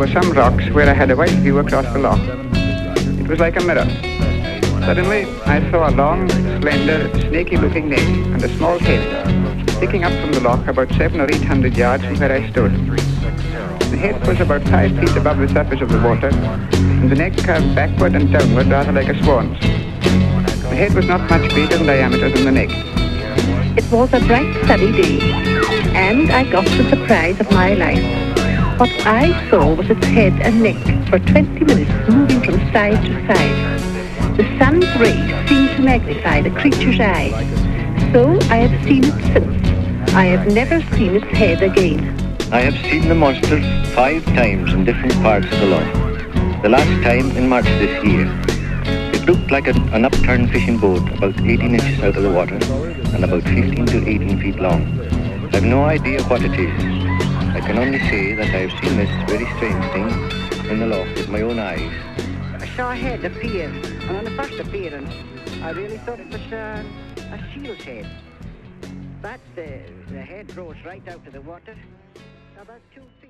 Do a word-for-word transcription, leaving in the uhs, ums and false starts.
were some rocks where I had a wide view across the loch. It was like a mirror. Suddenly, I saw a long, slender, snaky-looking neck and a small head sticking up from the loch about seven or eight hundred yards from where I stood. The head was about five feet above the surface of the water, and the neck curved backward and downward rather like a swan's. The head was not much greater in diameter than the neck. It was a bright sunny day, and I got the surprise of my life. What I saw was its head and neck for twenty minutes moving from side to side. The sun's rays seemed to magnify the creature's eye. So I have seen it since. I have never seen its head again. I have seen the monster five times in different parts of the loch. The last time in March this year. It looked like a, an upturned fishing boat about eighteen inches out of the water and about fifteen to eighteen feet long. I have no idea what it is. I can only say that I have seen this very strange thing in the loch with my own eyes. I saw a head appear, and on the first appearance, I really thought it was uh, a seal's head. But the, the head rose right out of the water, about two